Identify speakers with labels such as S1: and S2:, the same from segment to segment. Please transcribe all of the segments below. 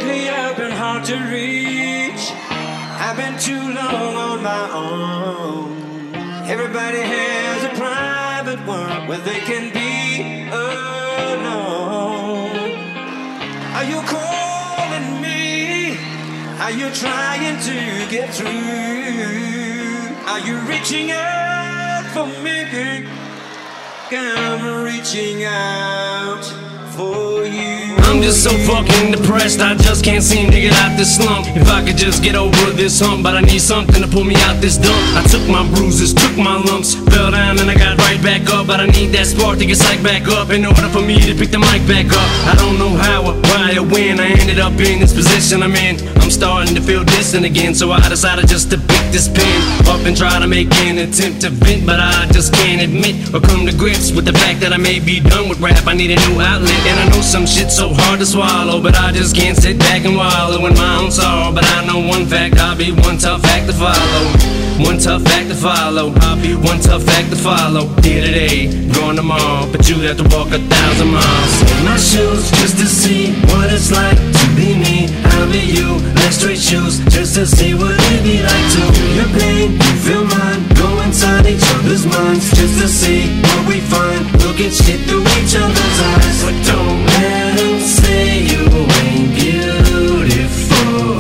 S1: Lately I've been hard to reach. I've been too long on my own. Everybody has a private world where they can be alone. Are you calling me? Are you trying to get through? Are you reaching out for me? I'm reaching out for you.
S2: I'm just so fucking depressed, I just can't seem to get out this slump. If I could just get over this hump, but I need something to pull me out this dump. I took my bruises, took my lumps, fell down and I got right back up. But I need that spark to get psyched back up in order for me to pick the mic back up. I don't know how or why or when I ended up in this position I'm in. I'm starting to feel distant again, so I decided just to pick this pen up and try to make an attempt to vent. But I just can't admit or come to grips with the fact that I may be done with rap. I need a new outlet, and I know some shit's so hard to swallow, but I just can't sit back and wallow in my own sorrow. But I know one fact, I'll be one tough act to follow. One tough act to follow. I'll be one tough act to follow. Here today, gone tomorrow, but you have to walk 1,000 miles. In my shoes, just to see what it's like to be me. I'll be you, like straight shoes, just to see what it'd be like to feel your pain, you feel mine. Go inside each other's minds, just to see what we find. Look at shit through each other's eyes, but don't let them say you ain't beautiful.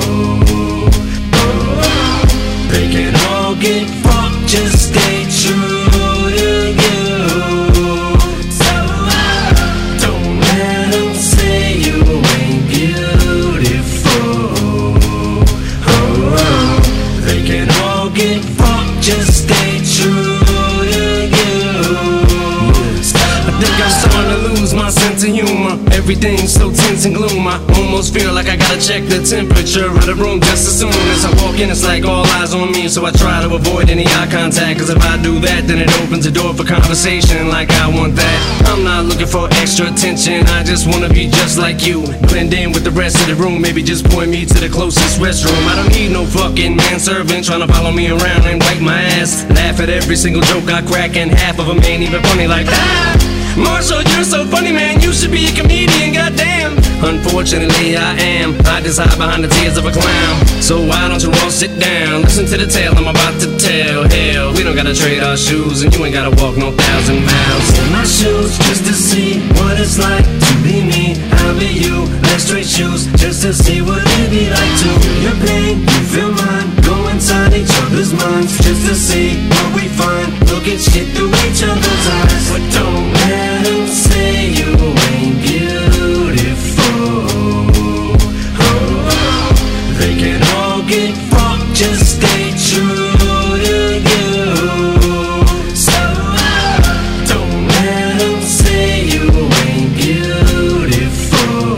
S2: They can all get fucked, just stay true to you. So don't let them say you ain't beautiful. They can all get fucked, just stay true to you. I think I'm starting to lose my sense of humor. Everything's so tense and gloom. I almost feel like I gotta check the temperature of the room just as soon as I walk in. It's like all eyes on me, so I try to avoid any eye contact. Cause if I do that, then it opens the door for conversation like I want that. I'm not looking for extra attention, I just wanna be just like you. Blend in with the rest of the room, maybe just point me to the closest restroom. I don't need no fucking manservant trying to follow me around and wipe my ass. Laugh at every single joke I crack, and half of them ain't even funny like that. Marshall, you're so funny, man, you should be a comedian, goddamn. Unfortunately, I am. I just hide behind the tears of a clown. So why don't you all sit down? Listen to the tale I'm about to tell. Hell, we don't gotta trade our shoes, and you ain't gotta walk no 1,000 miles. In my shoes, just to see what it's like to be me. I'll be you, like straight shoes, just to see what it'd be like to feel your pain, you feel mine. Go inside each other's minds, just to see what we find. Look at shit through each other's eyes, but don't let them say you ain't beautiful. They can all get fucked, just stay true to you. So don't let them say you ain't beautiful.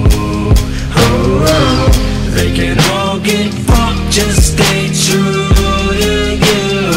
S2: They can all get fucked, just stay true to you.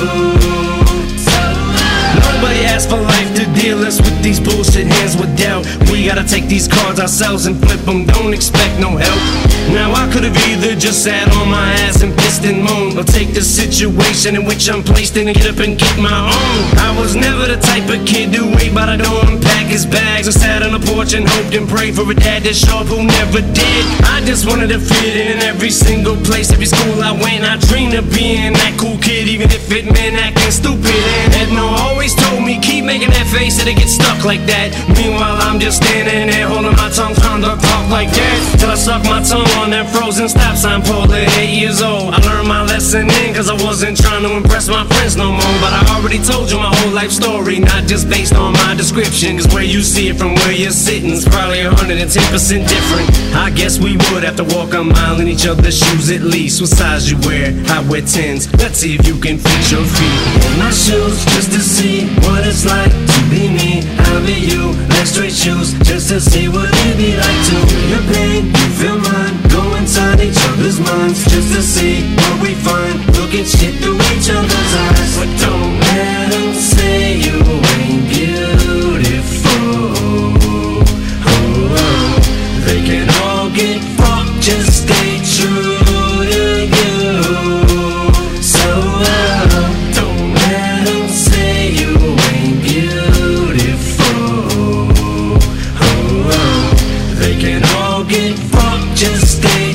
S2: Nobody asked for life to deal us with these bullshit hands with doubt. We gotta take these cards ourselves and flip them, don't expect no help. Now I could've either just sat on my ass and pissed and moaned, or take the situation in which I'm placed in and get up and get my own. I was never the type of kid to wait by the door and pack his bags, or sat on the porch and hoped and prayed for a dad to show up who never did. I just wanted to fit in every single place, every school I went. I dreamed of being that cool kid, even if it meant acting stupid. And Edna always told me, keep making that face, it'll get stuck like that. Meanwhile I'm just standing there holding my tongue, trying to talk like that, till I suck my tongue on that frozen stop sign pole at 8 years old. I learned my lesson then, cause I wasn't trying to impress my friends no more. But I already told you my whole life story, not just based on my description. Cause where you see it from where you're sitting is probably 110% different. I guess we would have to walk a mile in each other's shoes at least. What size you wear? I wear 10s. Let's see if you can fit your feet in my shoes, just to see what it's like to be me. I'll be you, like straight shoes, just to see what it'd be like to feel your pain, you feel mine. Go inside each other's minds, just to see what we find. Look at shit through each other's eyes, but don't let them say you ain't beautiful. They can all get fucked, just stay true to you. So don't let them say you ain't beautiful. They can all get fucked, just stay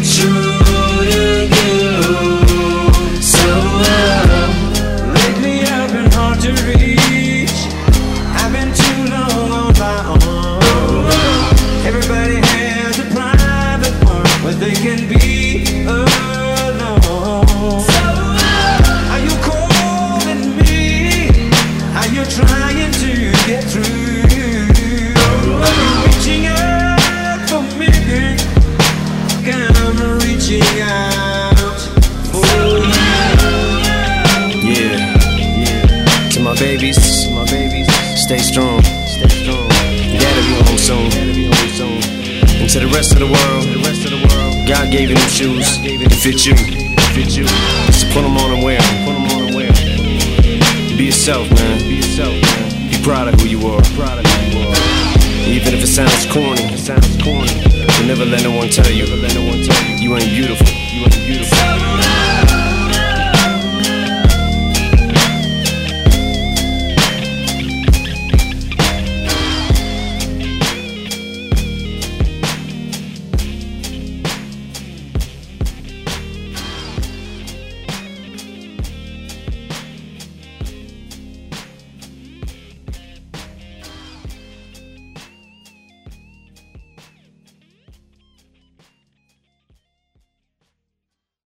S1: reaching out for you.
S2: Yeah. To my babies, stay strong. You gotta be home soon. And to the rest of the world, God gave you them shoes to fit you. So put them on and wear 'em. Be yourself, man. Be proud of who you are. Even if it sounds corny, but never let no one tell you you ain't beautiful.